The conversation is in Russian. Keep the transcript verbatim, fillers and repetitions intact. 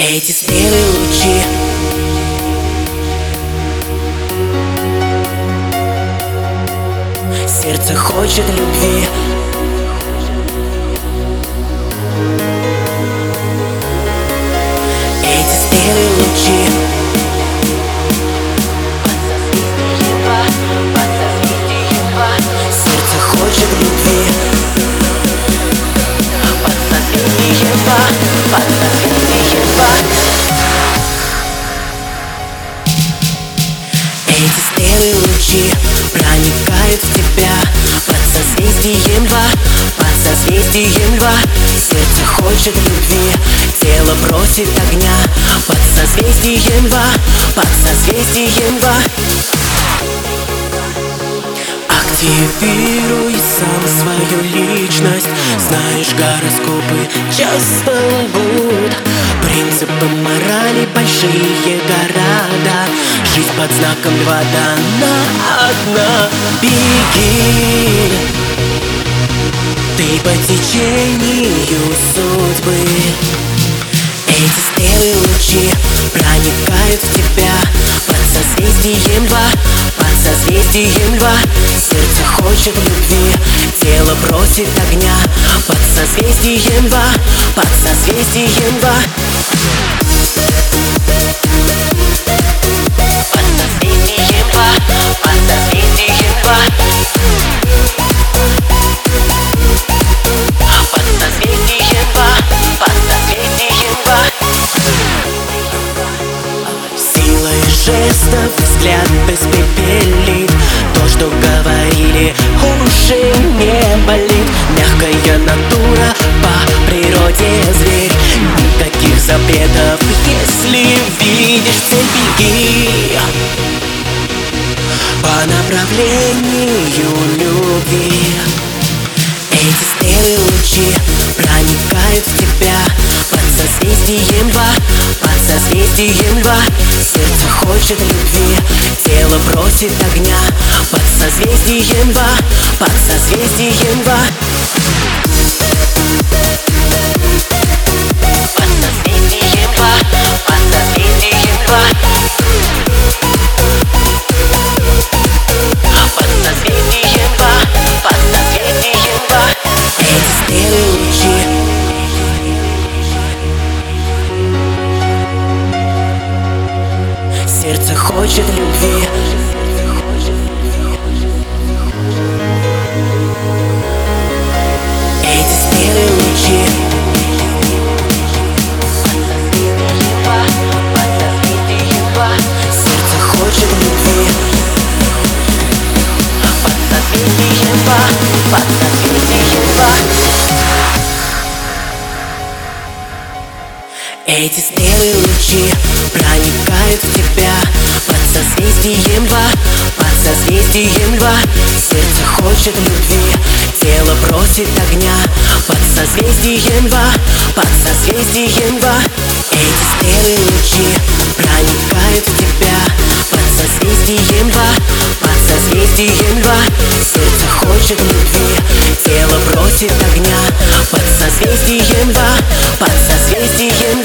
Эти смелые лучи сердце хочет любви. Эти смелые лучи сердце хочет любви. Под созвездием ба, под созвездием ба. Эти смелые лучи проникают в тебя. Под созвездием ба, под созвездием ба. Сердце хочет любви, тело просит огня. Под созвездием ба, под созвездием ба. Активируй сам свою личность. Знаешь, гороскопы часто лгут. Принципы морали, большие города. Жизнь под знаком льва дана одна. Беги, ты по течению судьбы. Эти смелые лучи проникают в тебя. Под созвездием льва, под созвездием льва. Сердце хочет любви, тело просит огня. Под созвездием льва, под созвездием льва. Под созвездием льва, под созвездием льва. Под созвездием льва, под созвездием льва. Силой жестов взгляд испепелит. То, что говорили, уже не болит. Мягкая натура, по природе зверь. Никаких запретов, если видишь цель, беги по направлению любви. Эти смелые лучи проникают в тебя. Под созвездием льва, под созвездием льва. Сердце хочет любви, тело просит огня. Под созвездием льва, под созвездием льва. Под созвездием льва, под созвездием льва. Под созвездием льва, под созвездием льва. Эти смелые лучи сердце хочет любви. Эти смелые лучи сердце хочет любви. Под созвездием льва, под созвездием льва. Эти смелые лучи проникают в тебя. Под созвездием льва, под созвездием льва. Сердце хочет любви, тело просит огня. Под созвездием льва, под созвездием льва. Эти смелые лучи проникают в тебя. Под созвездием льва, под созвездием льва. Сердце хочет любви, тело просит огня. Под созвездием льва, под созвездием льва.